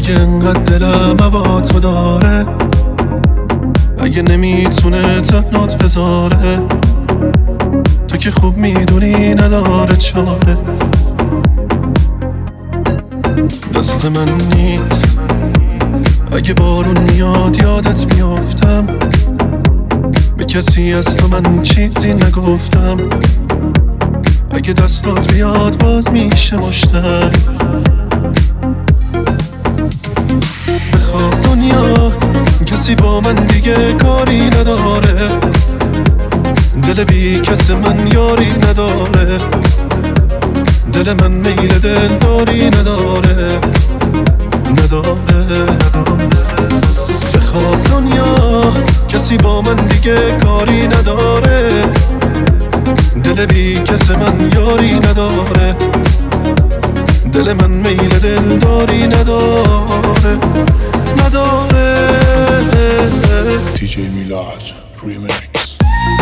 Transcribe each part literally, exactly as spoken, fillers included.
اگه انقدر دلم هوا تو داره، اگه نمیتونه تنات بذاره، تو که خوب میدونی نداره چاره. دست من نیست اگه بارون میاد یادت میافتم، به کسی از تو من چیزی نگفتم. اگه دستات بیاد باز میشه مشتر. بخواب دنیا کسی با من دیگه کاری نداره، دل بی کس من یاری نداره، دل من میل دل داری نداره نداره. بخواب دنیا کسی با من دیگه کاری نداره، دل بی کس من یاری نداره، دل من میل دل داری نداره نداره. دی جی میلاد ریمیکس.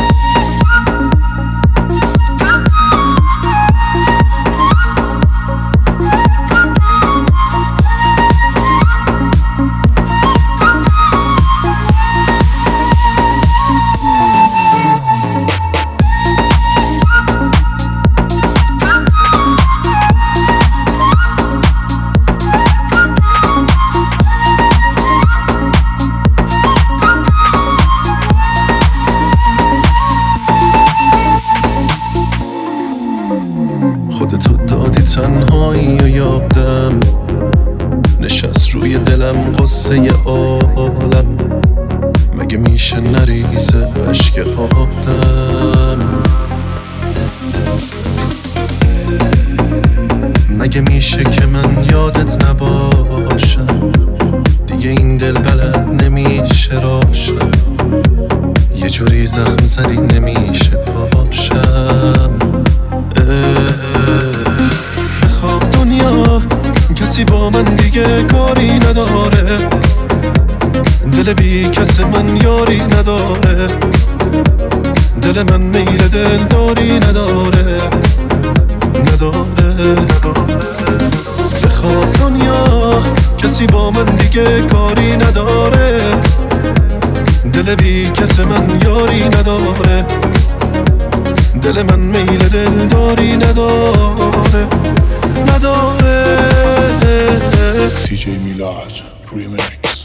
خودتو دادی تنهایی و یادم نشست روی دلم قصه عالم. مگه میشه نریزه عشق آدم؟ مگه میشه که من یادت نباشم؟ دیگه این دل بلد نمیشه راشم، یه جوری زخم زدی نمیشه پاشم. بخواب دنیا کسی با من دیگه کاری نداره، دل بی کس من یاری نداره، دل من میل دل داری نداره نداره. بخواب دنیا کسی با من دیگه کاری نداره، دل بی کس من یاری نداره، دل من میل دل داری نداره نداره. دی جی میلاد ریمیکس.